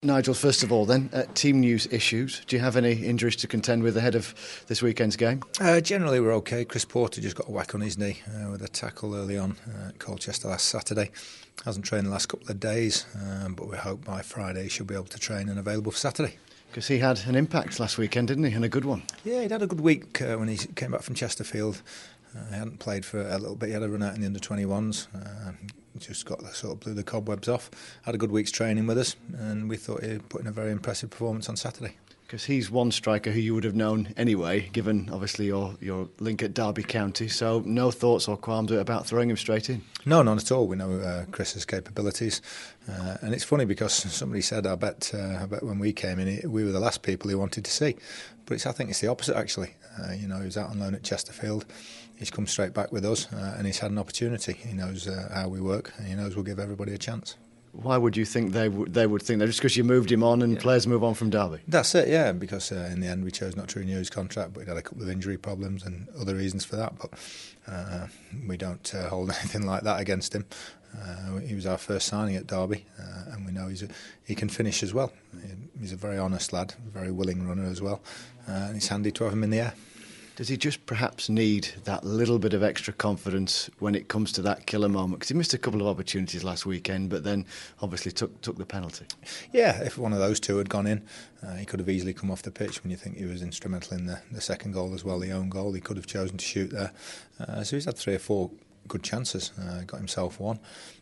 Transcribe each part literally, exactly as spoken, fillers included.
Nigel, first of all then, uh, team news issues. Do you have any injuries to contend with ahead of this weekend's game? Uh, generally we're okay. Chris Porter just got a whack on his knee uh, with a tackle early on uh, at Colchester last Saturday. Hasn't trained the last couple of days, um, but we hope by Friday he should be able to train and available for Saturday. Because he had an impact last weekend, didn't he? And a good one. Yeah, he'd had a good week uh, when he came back from Chesterfield. Uh, he hadn't played for a little bit. He had a run out in the under twenty-ones. Uh, just got the, sort of blew the cobwebs off. Had a good week's training with us, and we thought he'd put in a very impressive performance on Saturday. Because he's one striker who you would have known anyway, given obviously your, your link at Derby County. So no thoughts or qualms about throwing him straight in? No, none at all. We know uh, Chris's capabilities. Uh, and it's funny because somebody said, I bet, uh, I bet when we came in, we were the last people he wanted to see. But it's, I think it's the opposite, actually. Uh, you know, he was out on loan at Chesterfield. He's come straight back with us uh, and he's had an opportunity. He knows uh, how we work and he knows we'll give everybody a chance. Why would you think they, w- they would think that? Just because you moved him on and yeah. players move on from Derby? That's it, yeah, because uh, in the end we chose not to renew his contract, but he'd had a couple of injury problems and other reasons for that, but uh, we don't uh, hold anything like that against him. Uh, he was our first signing at Derby uh, and we know he's a, he can finish as well. He's a very honest lad, a very willing runner as well, uh, and it's handy to have him in the air. Does he just perhaps need that little bit of extra confidence when it comes to that killer moment? Because he missed a couple of opportunities last weekend, but then obviously took took the penalty. Yeah, if one of those two had gone in, uh, he could have easily come off the pitch. When you think he was instrumental in the, the second goal as well, the own goal, he could have chosen to shoot there. Uh, so he's had three or four good chances, uh, got himself one.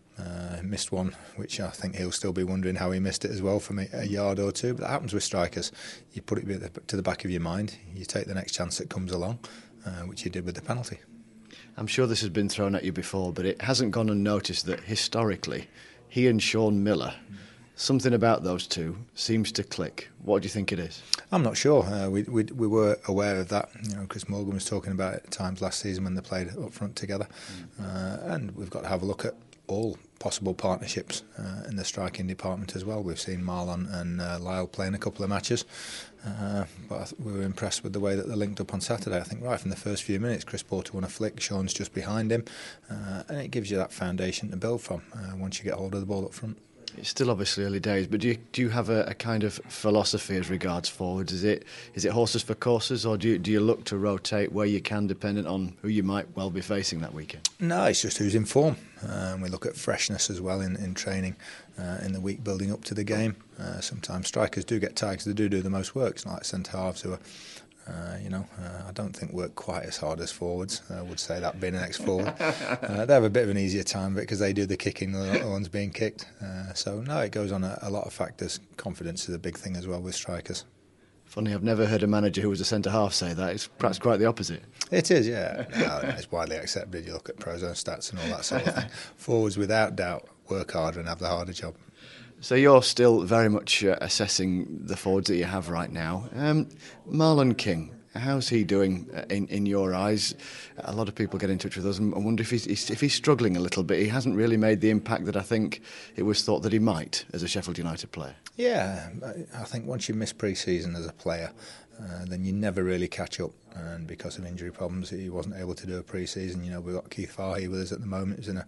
Uh, missed one, which I think he'll still be wondering how he missed it as well from a, a yard or two. But that happens with strikers. You put it to the back of your mind. You take the next chance that comes along, uh, which he did with the penalty. I'm sure this has been thrown at you before, but it hasn't gone unnoticed that historically, he and Sean Miller, something about those two seems to click. What do you think it is? I'm not sure. Uh, we, we we were aware of that. You know, Chris Morgan was talking about it at times last season when they played up front together, mm. uh, and we've got to have a look at all possible partnerships uh, in the striking department as well. We've seen Marlon and uh, Lyle play in a couple of matches, uh, but I th- we were impressed with the way that they linked up on Saturday. I think right from the first few minutes, Chris Porter won a flick, Sean's just behind him, uh, and it gives you that foundation to build from uh, once you get hold of the ball up front. It's still obviously early days, but do you do you have a, a kind of philosophy as regards forwards? Is it is it horses for courses, or do you, do you look to rotate where you can, dependent on who you might well be facing that weekend? No, it's just who's in form. Um, we look at freshness as well in, in training uh, in the week building up to the game. Uh, sometimes strikers do get tired because they do do the most work. It's not like centre halves who are, uh, you know, uh, I don't think work quite as hard as forwards. I would say that being an ex-forward. uh, they have a bit of an easier time because they do the kicking, the ones being kicked. Uh, so no, it goes on a, a lot of factors. Confidence is a big thing as well with strikers. Funny, I've never heard a manager who was a centre-half say that. It's perhaps quite the opposite. It is, yeah. No, it's widely accepted. You look at Prozone stats and all that sort of thing. Forwards, without doubt, work harder and have the harder job. So you're still very much uh, assessing the forwards that you have right now. Um, Marlon King, how's he doing in, in your eyes? A lot of people get in touch with us and wonder if he's, if he's struggling a little bit. He hasn't really made the impact that I think it was thought that he might as a Sheffield United player. Yeah, I think once you miss pre-season as a player, uh, then you never really catch up. And because of injury problems, he wasn't able to do a pre-season. You know, we've got Keith Fahey with us at the moment. He's in a,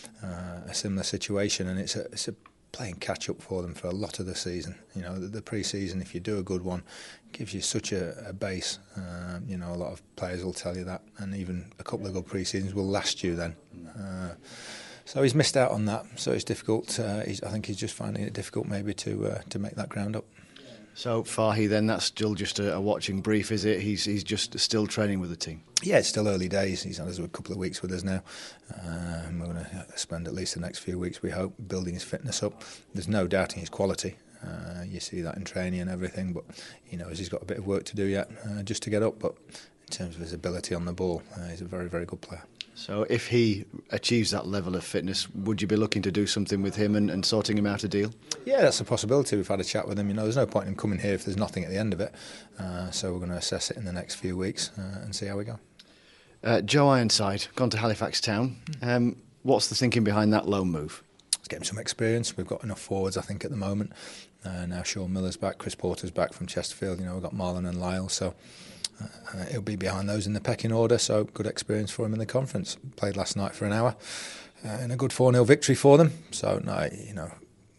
uh, a similar situation, and it's a, it's a playing catch-up for them for a lot of the season. You know, the, the pre-season, if you do a good one, gives you such a, a base. Uh, you know, a lot of players will tell you that, and even a couple of good pre-seasons will last you then. Uh, so he's missed out on that, so it's difficult. Uh, he's, I think he's just finding it difficult maybe to uh, to make that ground up. So Fahey, then that's still just a, a watching brief, is it? He's he's just still training with the team. Yeah, it's still early days. He's had us a couple of weeks with us now. Um, we're going to spend at least the next few weeks, we hope, building his fitness up. There's no doubting his quality. Uh, you see that in training and everything, but he knows he's got a bit of work to do yet uh, just to get up. But in terms of his ability on the ball, uh, he's a very, very good player. So if he achieves that level of fitness, would you be looking to do something with him and, and sorting him out a deal? Yeah, that's a possibility. We've had a chat with him. You know, there's no point in him coming here if there's nothing at the end of it. Uh, so we're going to assess it in the next few weeks uh, and see how we go. Uh, Joe Ironside, gone to Halifax Town. Um, what's the thinking behind that loan move? Let's get him some experience. We've got enough forwards, I think, at the moment. Uh, now Sean Miller's back, Chris Porter's back from Chesterfield. You know, we've got Marlon and Lyle, so uh, he'll be behind those in the pecking order. So good experience for him in the conference. Played last night for an hour uh, in a good four nil victory for them. So no, you know,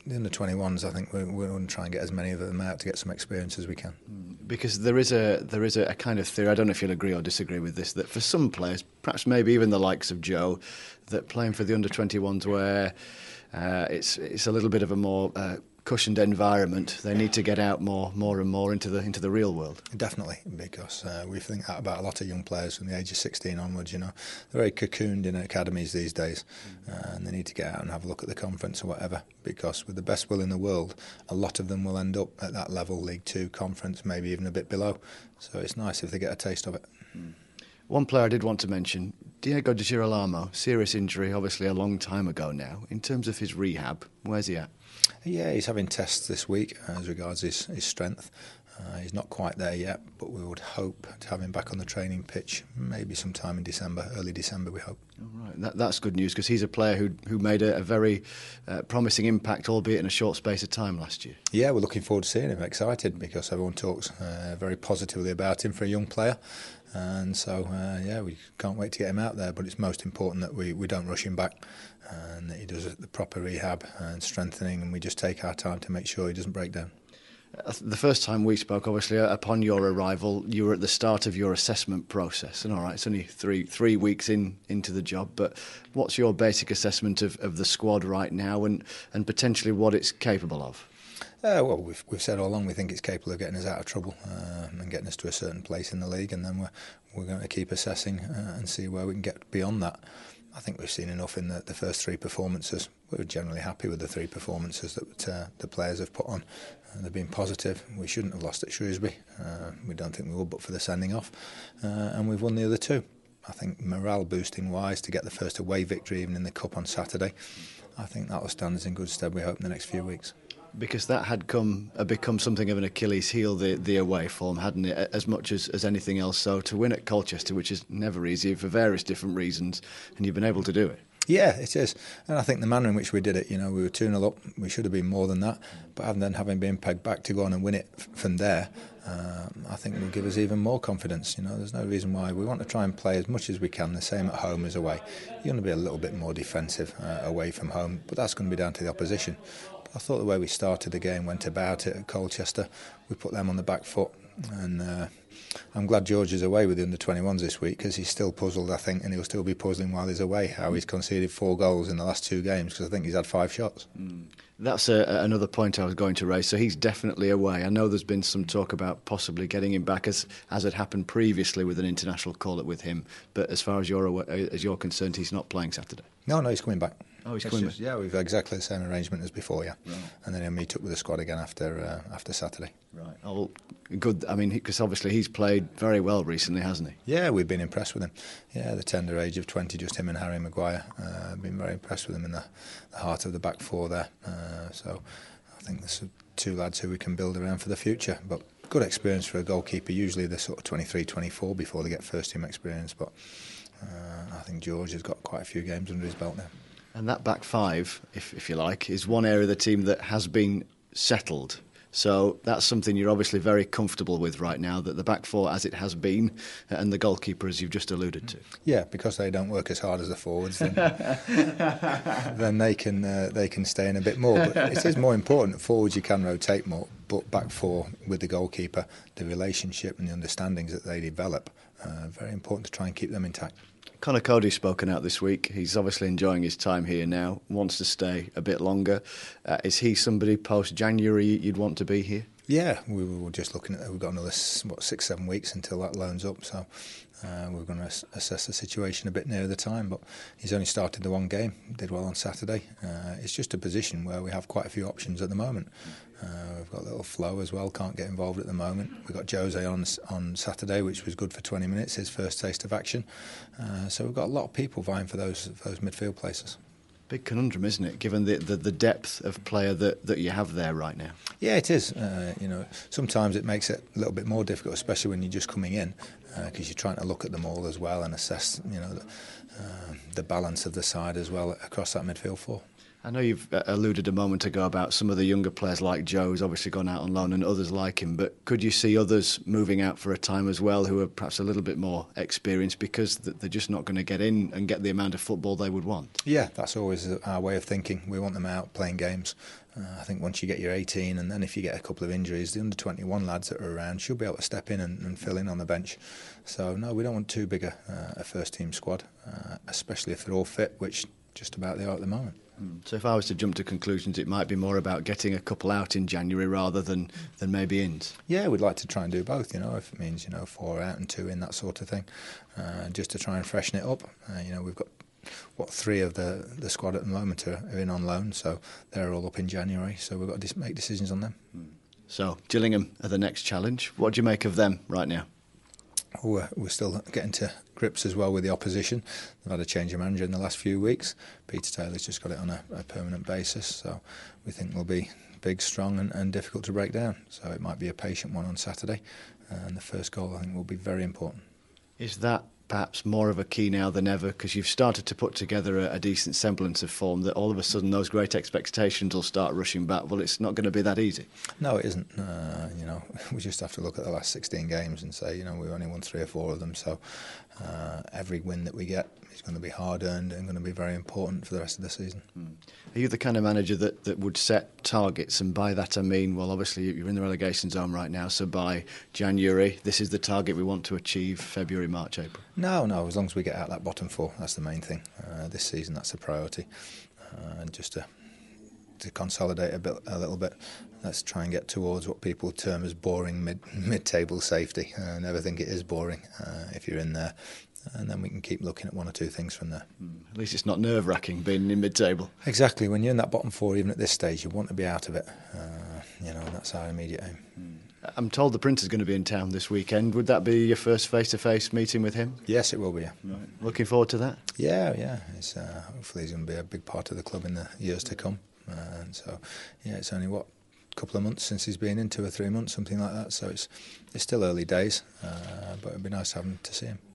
the under twenty-ones, I think we're, we're going to try and get as many of them out to get some experience as we can. Because there is a there is a, a kind of theory, I don't know if you'll agree or disagree with this, that for some players, perhaps maybe even the likes of Joe, that playing for the under twenty-ones where uh, it's it's a little bit of a more uh, cushioned environment, they need to get out more more and more into the into the real world. Definitely, because uh, we think that about a lot of young players from the age of sixteen onwards. You know, they're very cocooned in academies these days, uh, and they need to get out and have a look at the conference or whatever. Because with the best will in the world, a lot of them will end up at that level, League Two, Conference, maybe even a bit below. So it's nice if they get a taste of it. Mm. One player I did want to mention, Diego de Girolamo, serious injury, obviously a long time ago now. In terms of his rehab, where's he at? Yeah, he's having tests this week as regards his, his strength. Uh, he's not quite there yet, but we would hope to have him back on the training pitch maybe sometime in December, early December, we hope. Oh, right. That, that's good news, because he's a player who who made a, a very uh, promising impact, albeit in a short space of time last year. Yeah, we're looking forward to seeing him. Excited, because everyone talks uh, very positively about him for a young player. And so, uh, yeah, we can't wait to get him out there, but it's most important that we, we don't rush him back and that he does the proper rehab and strengthening, and we just take our time to make sure he doesn't break down. The first time we spoke, obviously, upon your arrival, you were at the start of your assessment process. And all right, it's only three three weeks in into the job, but what's your basic assessment of, of the squad right now and, and potentially what it's capable of? Uh, well, we've we've said all along we think it's capable of getting us out of trouble uh, and getting us to a certain place in the league, and then we're we're going to keep assessing uh, and see where we can get beyond that. I think we've seen enough in the, the first three performances. We're generally happy with the three performances that uh, the players have put on. Uh, they've been positive. We shouldn't have lost at Shrewsbury. Uh, we don't think we would, but for the sending off, uh, and we've won the other two. I think morale boosting wise, to get the first away victory even in the cup on Saturday, I think that will stand us in good stead, we hope, in the next few weeks. Because that had come uh, become something of an Achilles heel, the, the away form, hadn't it, as much as, as anything else. So to win at Colchester, which is never easy for various different reasons, and you've been able to do it. Yeah, it is. And I think the manner in which we did it, you know, we were two nil up, we should have been more than that, but then having been pegged back to go on and win it f- from there, um, I think will give us even more confidence. You know, there's no reason why. We want to try and play as much as we can, the same at home as away. You're going to be a little bit more defensive uh, away from home, but that's going to be down to the opposition. I thought the way we started the game, went about it at Colchester, we put them on the back foot, and uh, I'm glad George is away with the under twenty-ones this week, because he's still puzzled, I think, and he'll still be puzzling while he's away, how he's conceded four goals in the last two games, because I think he's had five shots. Mm. That's a, another point I was going to raise. So he's definitely away. I know there's been some talk about possibly getting him back, as as had happened previously with an international call-up with him, but as far as you're aware, as you're concerned, he's not playing Saturday. No, no, he's coming back. Oh, he's coming just, back. Yeah, we've exactly the same arrangement as before, yeah. Right. And then he'll meet up with the squad again after uh, after Saturday. Right. Oh, good. I mean, because obviously he's played very well recently, hasn't he? Yeah, we've been impressed with him. Yeah, the tender age of twenty, just him and Harry Maguire. Uh, been very impressed with him in the, the heart of the back four there. Uh, so I think there's two lads who we can build around for the future. But good experience for a goalkeeper. Usually they're sort of twenty-three, twenty-four before they get first team experience. But uh, I think George has got quite a few games under his belt now. And that back five, if if you like, is one area of the team that has been settled. So that's something you're obviously very comfortable with right now, that the back four as it has been, and the goalkeeper as you've just alluded to. Yeah, because they don't work as hard as the forwards, then, then they can uh, they can stay in a bit more. But it is more important. Forwards you can rotate more, but back four with the goalkeeper, the relationship and the understandings that they develop, uh, very important to try and keep them intact. Connor Cody's spoken out this week. He's obviously enjoying his time here now, wants to stay a bit longer. Uh, is he somebody post-January you'd want to be here? Yeah, we were just looking at, we've got another what, six, seven weeks until that loan's up, so uh, we're going to assess the situation a bit nearer the time, but he's only started the one game, did well on Saturday. Uh, it's just a position where we have quite a few options at the moment. Uh, we've got a little Flo as well, can't get involved at the moment. We've got Jose on on Saturday, which was good for twenty minutes, his first taste of action. Uh, so we've got a lot of people vying for those those midfield places. Big conundrum, isn't it, given the, the, the depth of player that, that you have there right now? Yeah, it is. Uh, you know, sometimes it makes it a little bit more difficult, especially when you're just coming in, because uh, you're trying to look at them all as well and assess, you know, the, uh, the balance of the side as well across that midfield four. I know you've uh, alluded a moment ago about some of the younger players like Joe, who's obviously gone out on loan, and others like him, but could you see others moving out for a time as well who are perhaps a little bit more experienced because they're just not going to get in and get the amount of football they would want? Yeah, that's always our way of thinking. We want them out playing games. Uh, I think once you get your eighteen, and then if you get a couple of injuries, the under twenty-one lads that are around should be able to step in and, and fill in on the bench. So no, we don't want too big a, uh, a first team squad, uh, especially if they're all fit, which just about they are at the moment. So if I was to jump to conclusions, it might be more about getting a couple out in January rather than, than maybe ins. Yeah, we'd like to try and do both, you know, if it means, you know, four out and two in, that sort of thing, uh, just to try and freshen it up. Uh, you know, we've got, what, three of the, the squad at the moment are, are in on loan, so they're all up in January, so we've got to make decisions on them. So, Gillingham are the next challenge. What do you make of them right now? We're, we're still getting to grips as well with the opposition. They've had a change of manager in the last few weeks. Peter Taylor's just got it on a, a permanent basis, so we think they'll be big, strong and, and difficult to break down. So it might be a patient one on Saturday, and the first goal I think will be very important. Is that perhaps more of a key now than ever, because you've started to put together a, a decent semblance of form, that all of a sudden those great expectations will start rushing back? Well, it's not going to be that easy. No, it isn't. Uh, you know, we just have to look at the last sixteen games and say, you know, we've only won three or four of them, so uh, every win that we get is going to be hard earned and going to be very important for the rest of the season. Mm. Are you the kind of manager that, that would set targets, and by that I mean, well, obviously you're in the relegation zone right now, so by January this is the target we want to achieve, February, March, April? No, no, as long as we get out that bottom four, that's the main thing. Uh, this season that's the priority, uh, and just to to consolidate a bit, a little bit. Let's try and get towards what people term as boring mid mid-table safety. Uh, I never think it is boring uh, if you're in there, and then we can keep looking at one or two things from there. Mm. At least it's not nerve-wracking being in mid-table. Exactly. When you're in that bottom four, even at this stage, you want to be out of it. Uh, you know, and that's our immediate aim. Mm. I'm told the Printer's going to be in town this weekend. Would that be your first face-to-face meeting with him? Yes, it will be. Yeah. Right. Looking forward to that. Yeah, yeah. It's, uh, hopefully, he's going to be a big part of the club in the years to come. Uh, and so, yeah, it's only what a couple of months since he's been in, two or three months, something like that. So it's it's still early days, uh, but it'd be nice to have him to see him.